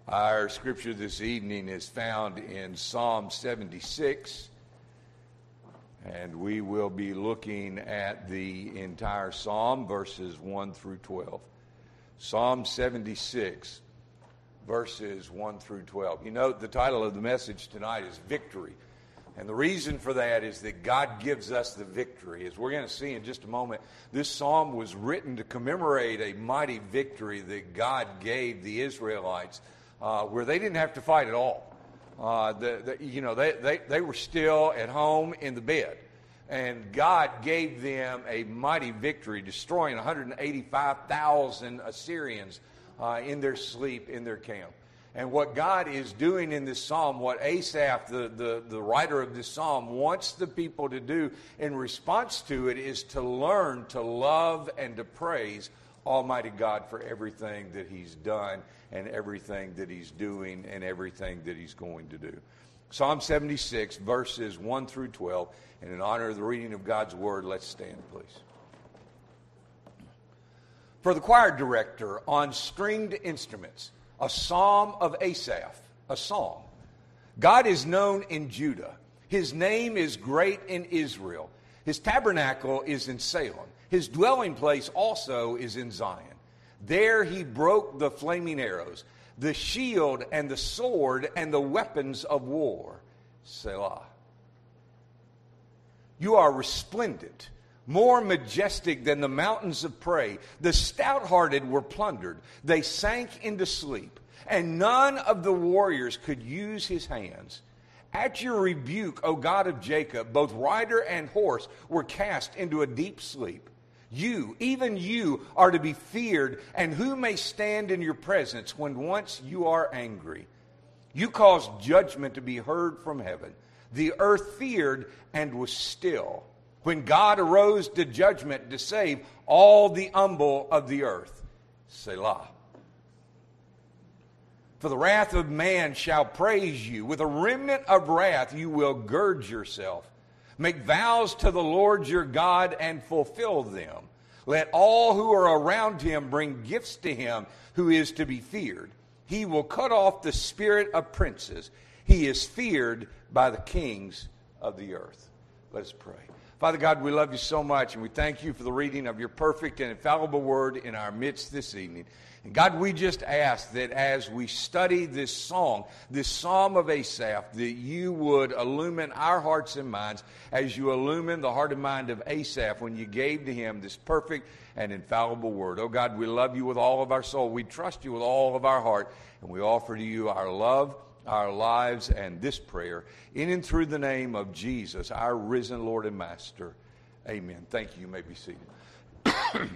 Our scripture this evening is found in Psalm 76, and we will be looking at the entire psalm, verses 1 through 12. Psalm 76, verses 1 through 12. You know, the title of the message tonight is Victory. And the reason for that is that God gives us the victory. As we're going to see in just a moment, this psalm was written to commemorate a mighty victory that God gave the Israelites, where they didn't have to fight at all. They were still at home in the bed. And God gave them a mighty victory, destroying 185,000 Assyrians in their sleep, in their camp. And what God is doing in this psalm, what Asaph, the writer of this psalm, wants the people to do in response to it is to learn to love and to praise Almighty God for everything that He's done and everything that He's doing and everything that He's going to do. Psalm 76, verses 1 through 12. And in honor of the reading of God's Word, let's stand, please. For the choir director on stringed instruments, a psalm of Asaph, a song. God is known in Judah. His name is great in Israel. His tabernacle is in Salem. His dwelling place also is in Zion. There He broke the flaming arrows, the shield and the sword and the weapons of war. Selah. You are resplendent, more majestic than the mountains of prey. The stout-hearted were plundered. They sank into sleep, and none of the warriors could use his hands. At your rebuke, O God of Jacob, both rider and horse were cast into a deep sleep. You, even you, are to be feared, and who may stand in your presence when once you are angry? You caused judgment to be heard from heaven. The earth feared and was still, when God arose to judgment to save all the humble of the earth. Selah. For the wrath of man shall praise you. With a remnant of wrath you will gird yourself. Make vows to the Lord your God and fulfill them. Let all who are around Him bring gifts to Him who is to be feared. He will cut off the spirit of princes. He is feared by the kings of the earth. Let us pray. Father God, we love you so much, and we thank you for the reading of your perfect and infallible word in our midst this evening. And God, we just ask that as we study this song, this psalm of Asaph, that you would illumine our hearts and minds as you illumine the heart and mind of Asaph when you gave to him this perfect and infallible word. Oh God, we love you with all of our soul. We trust you with all of our heart, and we offer to you our love, our lives, and this prayer in and through the name of Jesus, our risen Lord and Master. Amen. Thank you. You may be seated.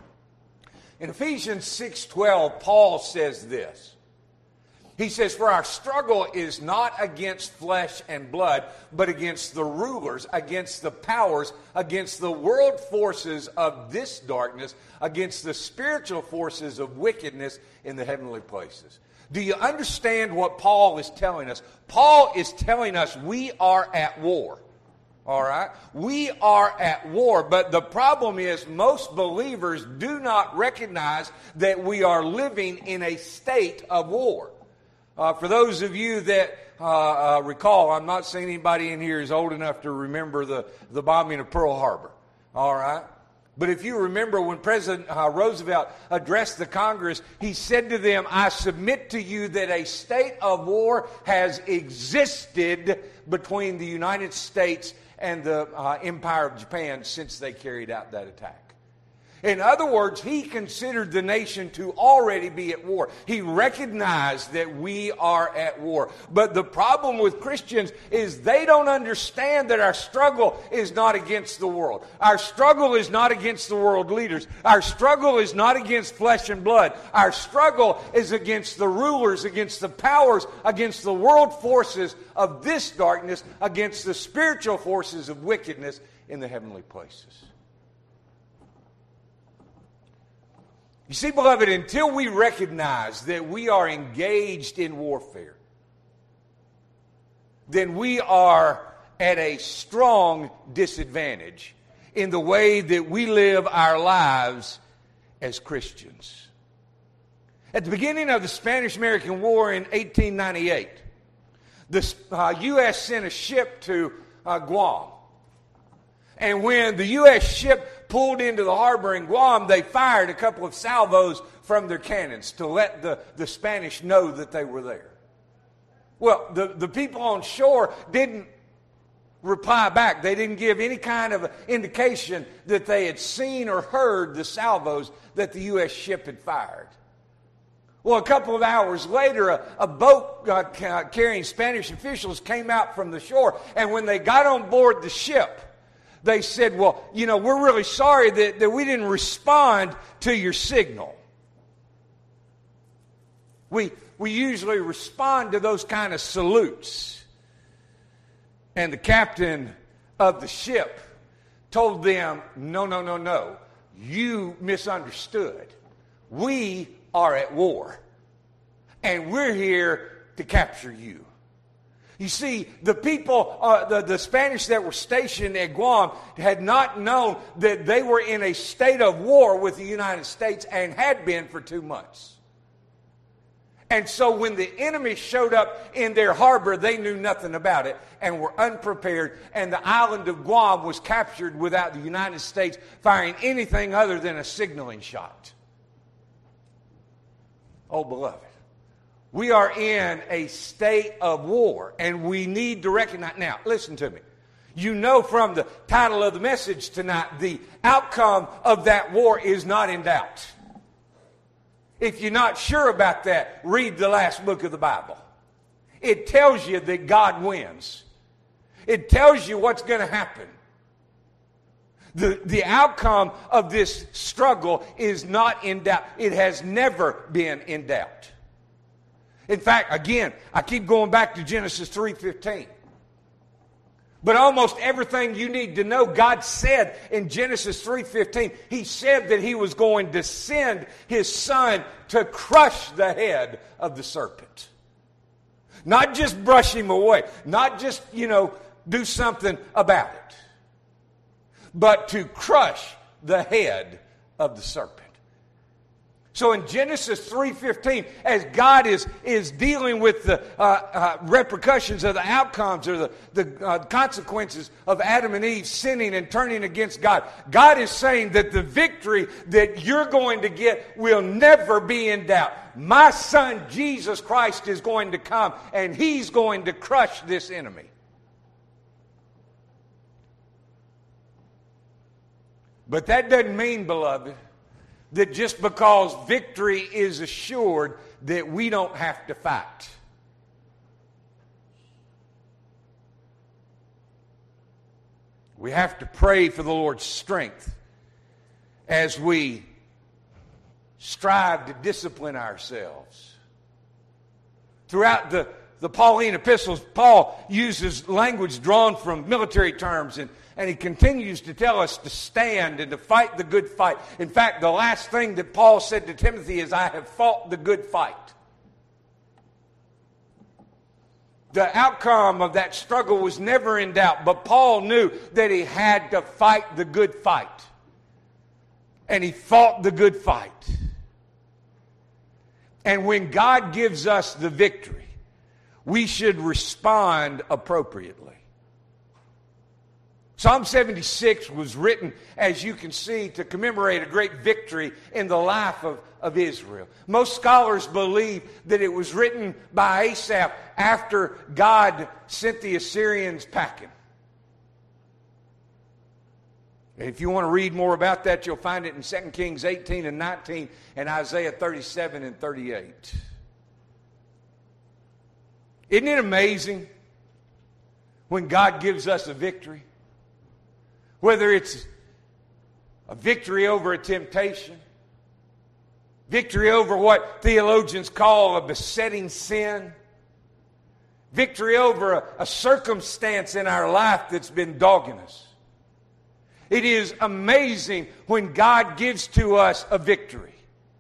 In Ephesians 6:12, Paul says this. He says, for our struggle is not against flesh and blood, but against the rulers, against the powers, against the world forces of this darkness, against the spiritual forces of wickedness in the heavenly places. Do you understand what Paul is telling us? Paul is telling us we are at war. All right? We are at war, but the problem is most believers do not recognize that we are living in a state of war. For those of you that recall, I'm not saying anybody in here is old enough to remember the bombing of Pearl Harbor. All right? But if you remember when President Roosevelt addressed the Congress, he said to them, I submit to you that a state of war has existed between the United States and the Empire of Japan since they carried out that attack. In other words, he considered the nation to already be at war. He recognized that we are at war. But the problem with Christians is they don't understand that our struggle is not against the world. Our struggle is not against the world leaders. Our struggle is not against flesh and blood. Our struggle is against the rulers, against the powers, against the world forces of this darkness, against the spiritual forces of wickedness in the heavenly places. You see, beloved, until we recognize that we are engaged in warfare, then we are at a strong disadvantage in the way that we live our lives as Christians. At the beginning of the Spanish-American War in 1898, the U.S. sent a ship to Guam. And when the U.S. ship pulled into the harbor in Guam, they fired a couple of salvos from their cannons to let the Spanish know that they were there. Well, the people on shore didn't reply back. They didn't give any kind of indication that they had seen or heard the salvos that the U.S. ship had fired. Well, a couple of hours later, a boat carrying Spanish officials came out from the shore, and when they got on board the ship, they said, well, we're really sorry that we didn't respond to your signal. We usually respond to those kind of salutes. And the captain of the ship told them, no. You misunderstood. We are at war. And we're here to capture you. You see, the people, the Spanish that were stationed at Guam had not known that they were in a state of war with the United States and had been for 2 months. And so when the enemy showed up in their harbor, they knew nothing about it and were unprepared. And the island of Guam was captured without the United States firing anything other than a signaling shot. Oh, beloved, we are in a state of war, and we need to recognize. Now, listen to me. You know from the title of the message tonight, the outcome of that war is not in doubt. If you're not sure about that, read the last book of the Bible. It tells you that God wins. It tells you what's going to happen. The outcome of this struggle is not in doubt. It has never been in doubt. In fact, again, I keep going back to Genesis 3:15. But almost everything you need to know, God said in Genesis 3:15, He said that He was going to send His Son to crush the head of the serpent. Not just brush him away. Not just, do something about it. But to crush the head of the serpent. So in Genesis 3:15, as God is dealing with the repercussions of the outcomes or the consequences of Adam and Eve sinning and turning against God, God is saying that the victory that you're going to get will never be in doubt. My Son, Jesus Christ, is going to come, and He's going to crush this enemy. But that doesn't mean, beloved, that just because victory is assured that we don't have to fight. We have to pray for the Lord's strength as we strive to discipline ourselves. Throughout the Pauline epistles, Paul uses language drawn from military terms, and he continues to tell us to stand and to fight the good fight. In fact, the last thing that Paul said to Timothy is, I have fought the good fight. The outcome of that struggle was never in doubt, but Paul knew that he had to fight the good fight. And he fought the good fight. And when God gives us the victory, we should respond appropriately. Psalm 76 was written, as you can see, to commemorate a great victory in the life of Israel. Most scholars believe that it was written by Asaph after God sent the Assyrians packing. And if you want to read more about that, you'll find it in 2 Kings 18 and 19 and Isaiah 37 and 38. Isn't it amazing when God gives us a victory? Whether it's a victory over a temptation, victory over what theologians call a besetting sin, victory over a circumstance in our life that's been dogging us. It is amazing when God gives to us a victory.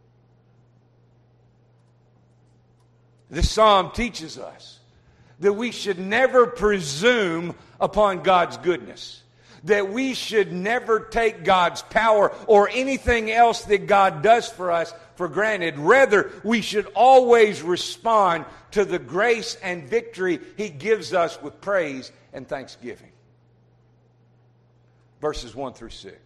This psalm teaches us that we should never presume upon God's goodness. that we should never take God's power or anything else that God does for us for granted. Rather, we should always respond to the grace and victory He gives us with praise and thanksgiving. Verses 1 through 6.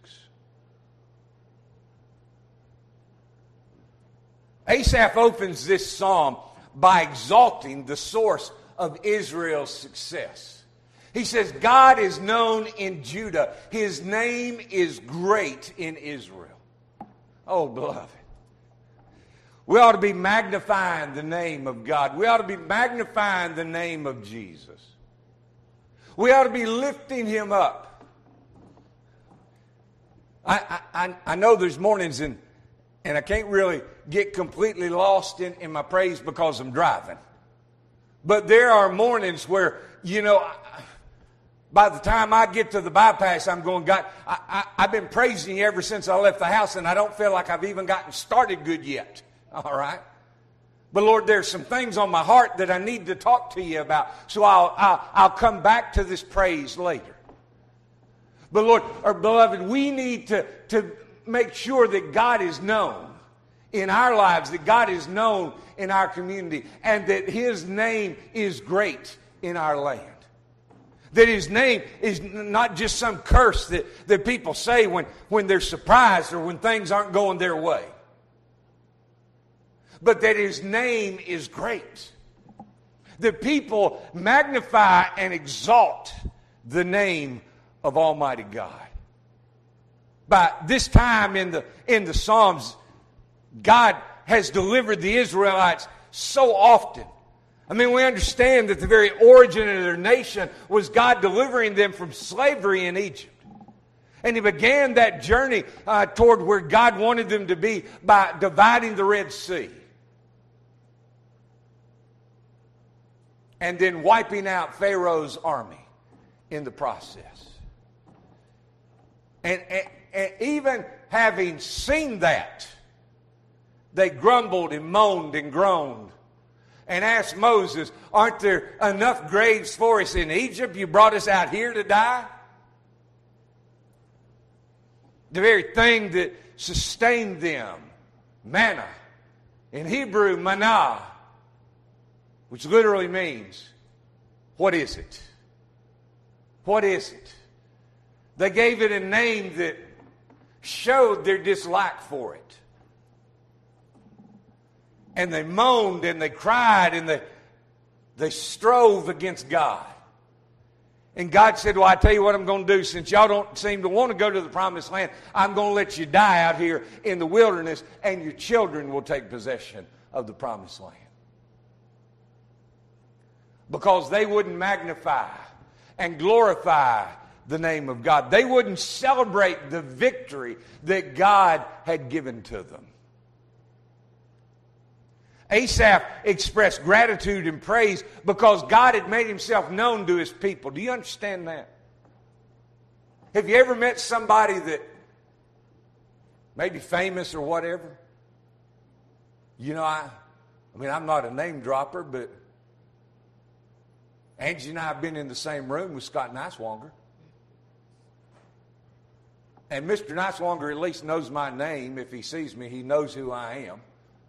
Asaph opens this psalm by exalting the source of Israel's success. He says, God is known in Judah. His name is great in Israel. Oh, beloved. We ought to be magnifying the name of God. We ought to be magnifying the name of Jesus. We ought to be lifting Him up. I know there's mornings and I can't really get completely lost in my praise because I'm driving. But there are mornings where, by the time I get to the bypass, I'm going, God, I've been praising You ever since I left the house, and I don't feel like I've even gotten started good yet. All right? But Lord, there's some things on my heart that I need to talk to You about, so I'll come back to this praise later. But Lord, or beloved, we need to make sure that God is known in our lives, that God is known in our community, and that His name is great in our land. That His name is not just some curse that people say when they're surprised or when things aren't going their way. But that His name is great. That people magnify and exalt the name of Almighty God. By this time in the Psalms, God has delivered the Israelites so often. I mean, we understand that the very origin of their nation was God delivering them from slavery in Egypt. And He began that journey toward where God wanted them to be by dividing the Red Sea. And then wiping out Pharaoh's army in the process. And even having seen that, they grumbled and moaned and groaned. And asked Moses, aren't there enough graves for us in Egypt? You brought us out here to die? The very thing that sustained them, manna, in Hebrew, manna, which literally means, what is it? What is it? They gave it a name that showed their dislike for it. And they moaned and they cried and they strove against God. And God said, well, I tell you what I'm going to do. Since y'all don't seem to want to go to the promised land, I'm going to let you die out here in the wilderness, and your children will take possession of the promised land. Because they wouldn't magnify and glorify the name of God. They wouldn't celebrate the victory that God had given to them. Asaph expressed gratitude and praise because God had made Himself known to His people. Do you understand that? Have you ever met somebody that may be famous or whatever? I mean, I'm not a name dropper, but Angie and I have been in the same room with Scott Niswonger. And Mr. Niswonger at least knows my name. If he sees me, he knows who I am.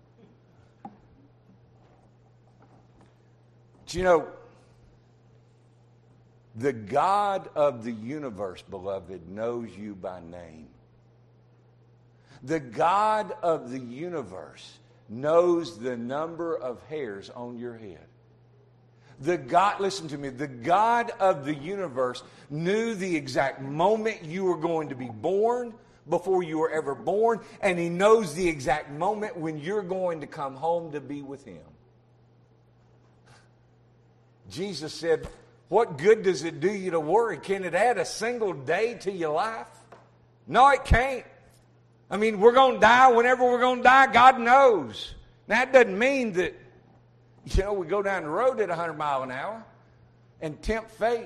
The God of the universe, beloved, knows you by name. The God of the universe knows the number of hairs on your head. Listen to me, the God of the universe knew the exact moment you were going to be born before you were ever born, and He knows the exact moment when you're going to come home to be with Him. Jesus said, what good does it do you to worry? Can it add a single day to your life? No, it can't. I mean, we're going to die whenever we're going to die. God knows. Now, that doesn't mean that, we go down the road at 100 miles an hour and tempt fate.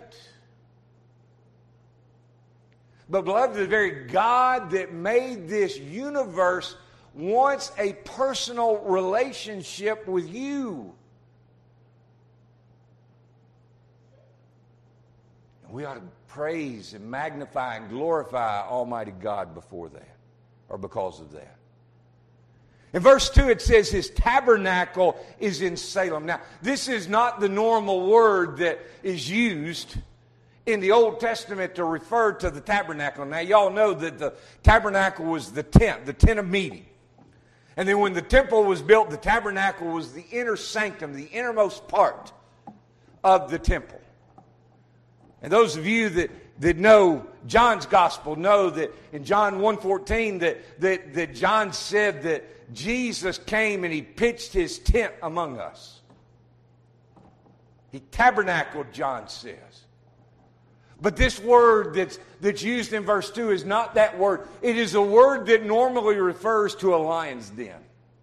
But, beloved, the very God that made this universe wants a personal relationship with you. we ought to praise and magnify and glorify Almighty God before that, or because of that. In verse 2 it says his tabernacle is in Salem. Now, this is not the normal word that is used in the Old Testament to refer to the tabernacle. Now, y'all know that the tabernacle was the tent of meeting. And then when the temple was built, the tabernacle was the inner sanctum, the innermost part of the temple. And those of you that know John's gospel know that in John 1:14 that John said that Jesus came and he pitched his tent among us. He tabernacled, John says. But this word that's used in verse 2 is not that word. It is a word that normally refers to a lion's den.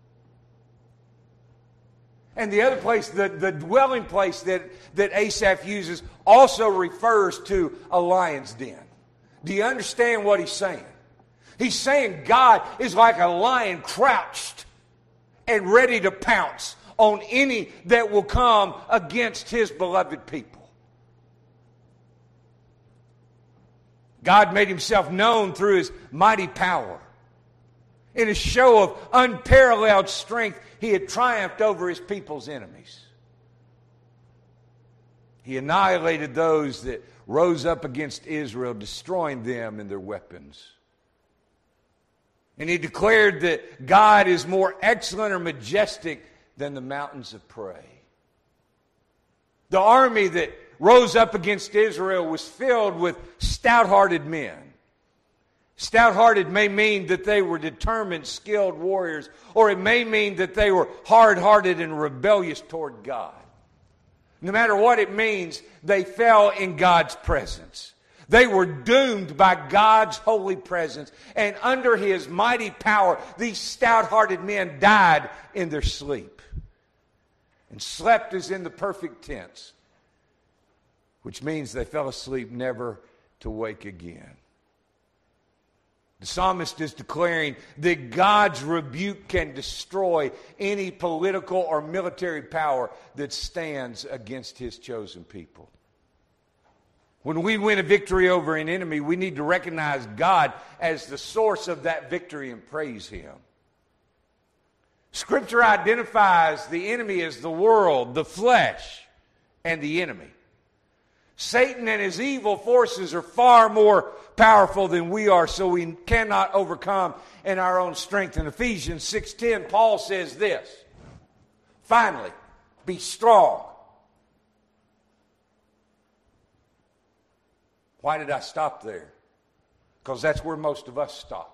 And the other place, the dwelling place that Asaph uses also refers to a lion's den. Do you understand what he's saying? He's saying God is like a lion crouched and ready to pounce on any that will come against his beloved people. God made himself known through his mighty power. In a show of unparalleled strength, he had triumphed over his people's enemies. He annihilated those that rose up against Israel, destroying them and their weapons. And he declared that God is more excellent or majestic than the mountains of prey. The army that rose up against Israel was filled with stout-hearted men. Stout-hearted may mean that they were determined, skilled warriors, or it may mean that they were hard-hearted and rebellious toward God. No matter what it means, they fell in God's presence. They were doomed by God's holy presence, and under his mighty power, these stout-hearted men died in their sleep and slept as in the perfect tense, which means they fell asleep never to wake again. The psalmist is declaring that God's rebuke can destroy any political or military power that stands against his chosen people. When we win a victory over an enemy, we need to recognize God as the source of that victory and praise him. Scripture identifies the enemy as the world, the flesh, and the enemy. Satan and his evil forces are far more powerful than we are, so we cannot overcome in our own strength. In Ephesians 6:10, Paul says this, finally, be strong. Why did I stop there? Because that's where most of us stop.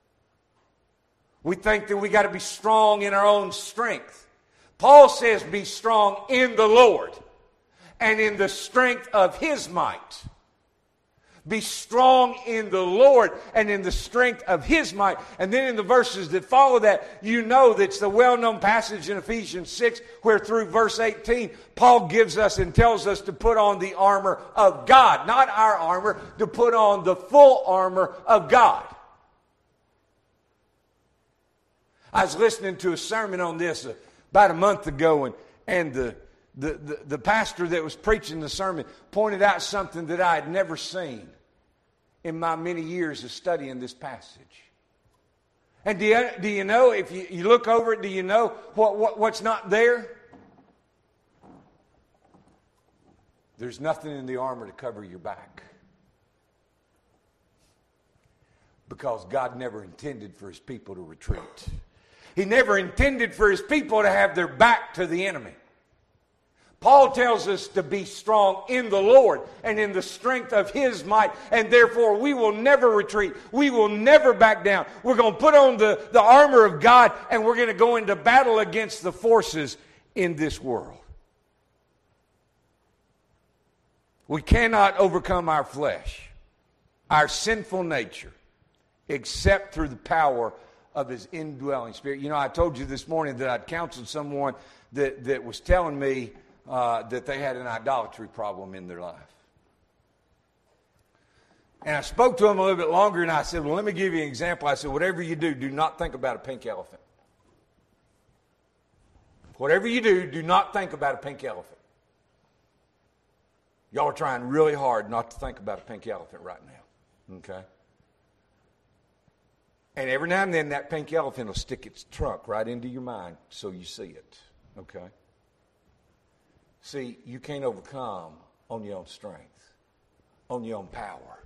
We think that we got to be strong in our own strength. Paul says be strong in the Lord and in the strength of his might. Be strong in the Lord and in the strength of his might. And then in the verses that follow that, you know that's the well-known passage in Ephesians 6 where through verse 18, Paul gives us and tells us to put on the armor of God. Not our armor, to put on the full armor of God. I was listening to a sermon on this about a month ago, and the pastor that was preaching the sermon pointed out something that I had never seen in my many years of studying this passage. And do you know, if you look over it, do you know what's not there? There's nothing in the armor to cover your back. Because God never intended for his people to retreat. He never intended for his people to have their back to the enemy. Paul tells us to be strong in the Lord and in the strength of his might, and therefore we will never retreat. We will never back down. We're going to put on the armor of God, and we're going to go into battle against the forces in this world. We cannot overcome our flesh, our sinful nature, except through the power of his indwelling spirit. You know, I told you this morning that I'd counseled someone that was telling me that they had an idolatry problem in their life. And I spoke to them a little bit longer, and I said, well, let me give you an example. I said, whatever you do not think about a pink elephant. Whatever you do not think about a pink elephant. Y'all are trying really hard not to think about a pink elephant right now. Okay? And every now and then that pink elephant will stick its trunk right into your mind so you see it. Okay? See, you can't overcome on your own strength, on your own power.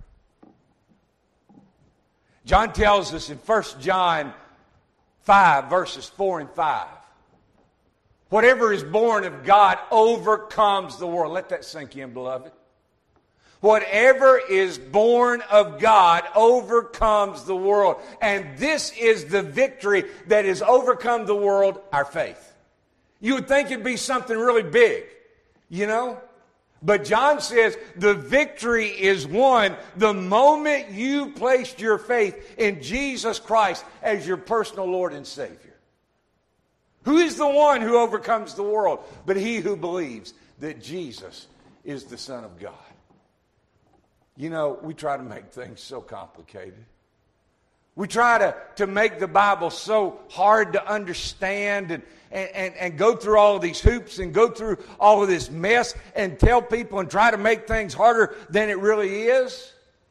John tells us in 1 John 5, verses 4 and 5, whatever is born of God overcomes the world. Let that sink in, beloved. Whatever is born of God overcomes the world. And this is the victory that has overcome the world, our faith. You would think it'd be something really big, you know? But John says the victory is won the moment you placed your faith in Jesus Christ as your personal Lord and Savior. Who is the one who overcomes the world? But he who believes that Jesus is the Son of God. You know, we try to make things so complicated. We try to make the Bible so hard to understand and go through all of these hoops and go through all of this mess and tell people and try to make things harder than it really is.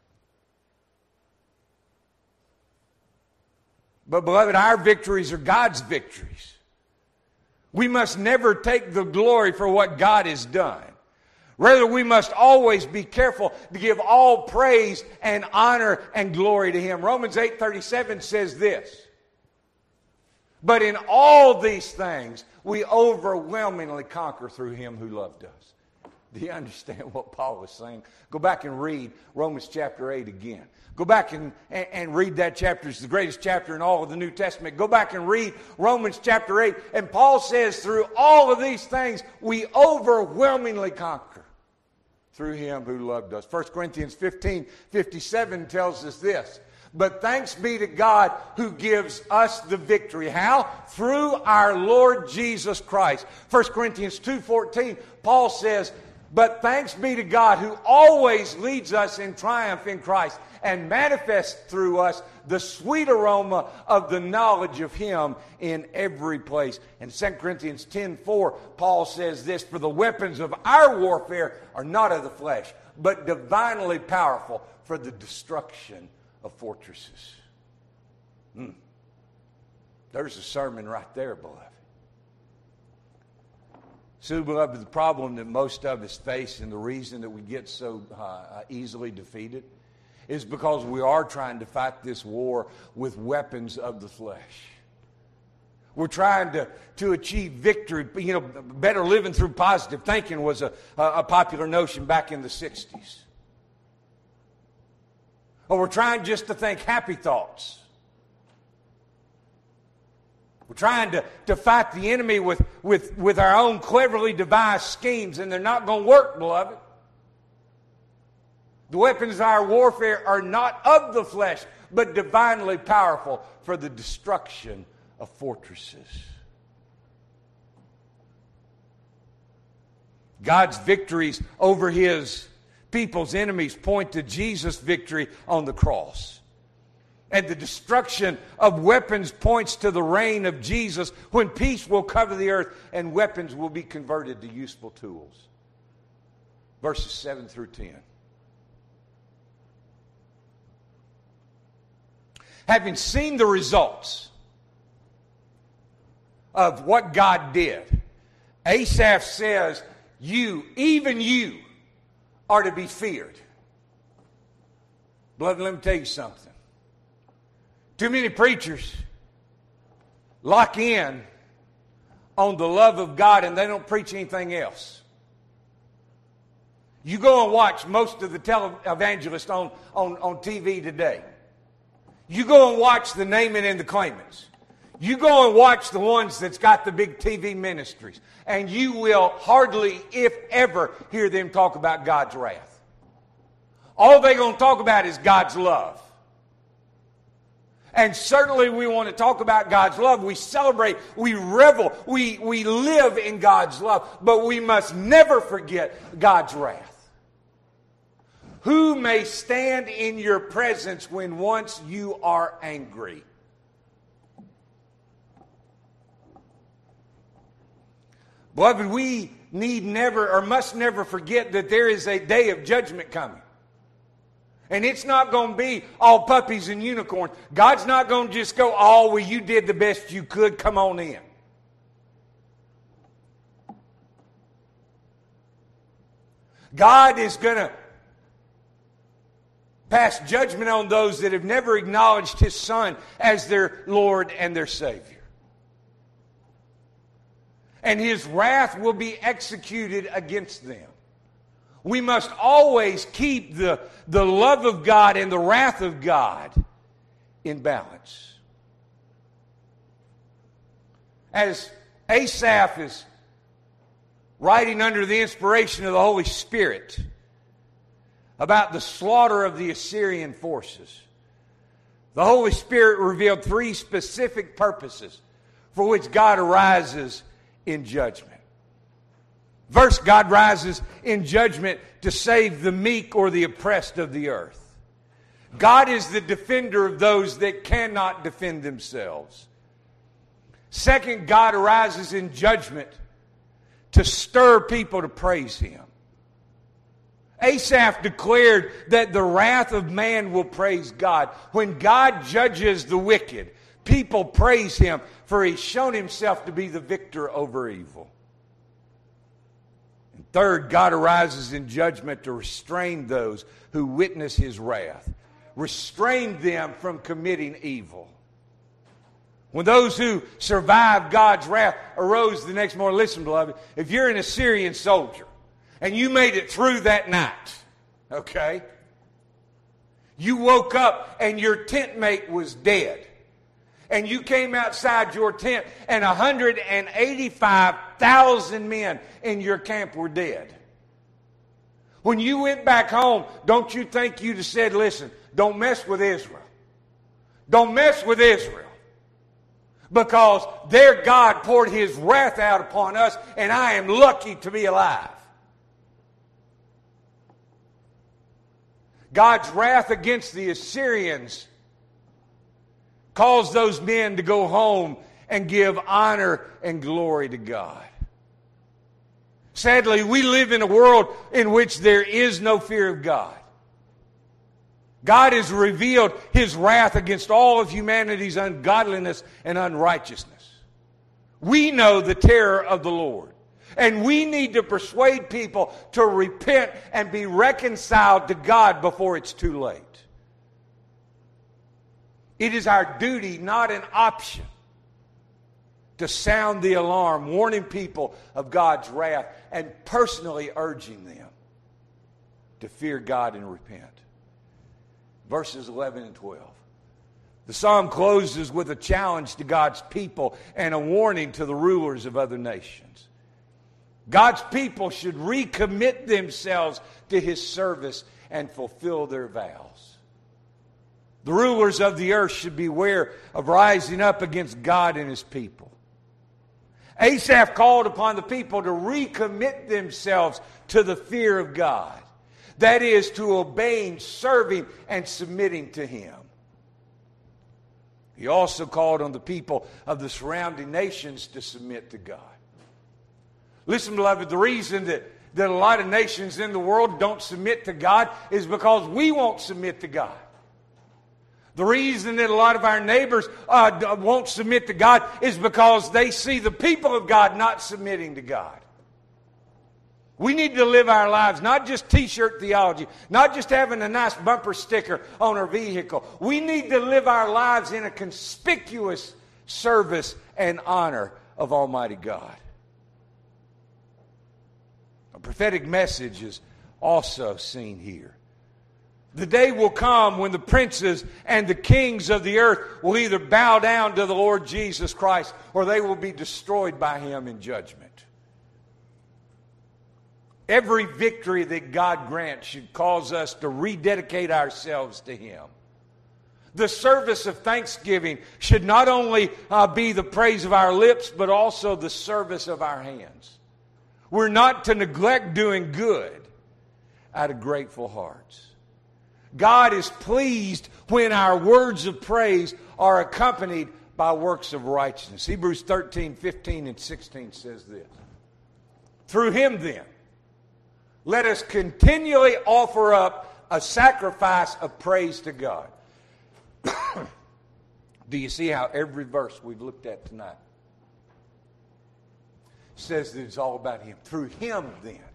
But beloved, our victories are God's victories. We must never take the glory for what God has done. Rather, we must always be careful to give all praise and honor and glory to Him. Romans 8:37 says this, but in all these things, we overwhelmingly conquer through Him who loved us. Do you understand what Paul was saying? Go back and read Romans chapter 8 again. Go back and read that chapter. It's the greatest chapter in all of the New Testament. Go back and read Romans chapter 8. And Paul says, through all of these things, we overwhelmingly conquer through Him who loved us. 1 Corinthians 15:57 tells us this. But thanks be to God who gives us the victory. How? Through our Lord Jesus Christ. 1 Corinthians 2:14, Paul says, but thanks be to God who always leads us in triumph in Christ and manifests through us the sweet aroma of the knowledge of Him in every place. In 2 Corinthians 10:4, Paul says this, for the weapons of our warfare are not of the flesh, but divinely powerful for the destruction of fortresses. There's a sermon right there, beloved. So, beloved, the problem that most of us face and the reason that we get so easily defeated is because we are trying to fight this war with weapons of the flesh. We're trying to achieve victory. You know, better living through positive thinking was a popular notion back in the 60s. Or we're trying just to think happy thoughts. We're trying to fight the enemy with our own cleverly devised schemes, and they're not going to work, beloved. The weapons of our warfare are not of the flesh, but divinely powerful for the destruction of fortresses. God's victories over His people's enemies point to Jesus' victory on the cross. And the destruction of weapons points to the reign of Jesus when peace will cover the earth and weapons will be converted to useful tools. Verses 7 through 10. Having seen the results of what God did, Asaph says, you, even you, are to be feared. Beloved, let me tell you something. Too many preachers lock in on the love of God and they don't preach anything else. You go and watch most of the televangelists on TV today. You go and watch the naming and the claimants. You go and watch the ones that's got the big TV ministries. And you will hardly, if ever, hear them talk about God's wrath. All they're going to talk about is God's love. And certainly we want to talk about God's love. We celebrate, we revel, we live in God's love. But we must never forget God's wrath. Who may stand in your presence when once you are angry? Beloved, we need never or must never forget that there is a day of judgment coming. And it's not going to be all puppies and unicorns. God's not going to just go, oh, well, you did the best you could. Come on in. God is going to pass judgment on those that have never acknowledged His Son as their Lord and their Savior. And His wrath will be executed against them. We must always keep the love of God and the wrath of God in balance. As Asaph is writing under the inspiration of the Holy Spirit about the slaughter of the Assyrian forces, the Holy Spirit revealed 3 specific purposes for which God arises in judgment. First, God rises in judgment to save the meek or the oppressed of the earth. God is the defender of those that cannot defend themselves. Second, God arises in judgment to stir people to praise Him. Asaph declared that the wrath of man will praise God. When God judges the wicked, people praise Him, for He's shown Himself to be the victor over evil. And third, God arises in judgment to restrain those who witness His wrath. Restrain them from committing evil. When those who survived God's wrath arose the next morning, listen, beloved, if you're an Assyrian soldier and you made it through that night, okay, you woke up and your tent mate was dead. And you came outside your tent and 185,000 men in your camp were dead. When you went back home, don't you think you'd have said, listen, don't mess with Israel. Don't mess with Israel. Because their God poured His wrath out upon us, and I am lucky to be alive. God's wrath against the Assyrians caused those men to go home and give honor and glory to God. Sadly, we live in a world in which there is no fear of God. God has revealed His wrath against all of humanity's ungodliness and unrighteousness. We know the terror of the Lord. And we need to persuade people to repent and be reconciled to God before it's too late. It is our duty, not an option, to sound the alarm, warning people of God's wrath and personally urging them to fear God and repent. Verses 11 and 12. The psalm closes with a challenge to God's people and a warning to the rulers of other nations. God's people should recommit themselves to His service and fulfill their vows. The rulers of the earth should beware of rising up against God and His people. Asaph called upon the people to recommit themselves to the fear of God. That is, to obeying, serving, and submitting to Him. He also called on the people of the surrounding nations to submit to God. Listen, beloved, the reason that a lot of nations in the world don't submit to God is because we won't submit to God. The reason that a lot of our neighbors won't submit to God is because they see the people of God not submitting to God. We need to live our lives, not just t-shirt theology, not just having a nice bumper sticker on our vehicle. We need to live our lives in a conspicuous service and honor of Almighty God. A prophetic message is also seen here. The day will come when the princes and the kings of the earth will either bow down to the Lord Jesus Christ or they will be destroyed by Him in judgment. Every victory that God grants should cause us to rededicate ourselves to Him. The service of thanksgiving should not only be the praise of our lips, but also the service of our hands. We're not to neglect doing good out of grateful hearts. God is pleased when our words of praise are accompanied by works of righteousness. Hebrews 13, 15, and 16 says this. Through him then, let us continually offer up a sacrifice of praise to God. Do you see how every verse we've looked at tonight says that it's all about him? Through him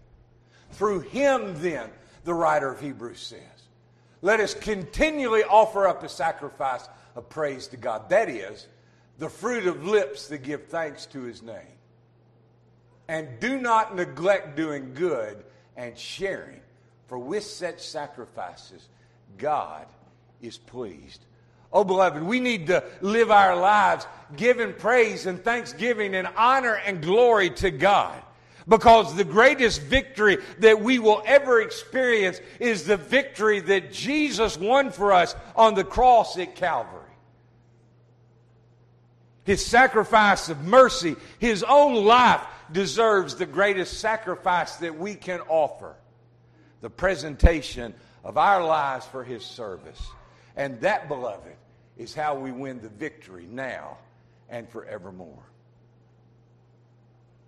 then, the writer of Hebrews says, let us continually offer up a sacrifice of praise to God. That is, the fruit of lips that give thanks to his name. And do not neglect doing good and sharing, for with such sacrifices, God is pleased. Oh, beloved, we need to live our lives giving praise and thanksgiving and honor and glory to God. Because the greatest victory that we will ever experience is the victory that Jesus won for us on the cross at Calvary. His sacrifice of mercy, his own life, deserves the greatest sacrifice that we can offer. The presentation of our lives for his service. And that, beloved, is how we win the victory now and forevermore.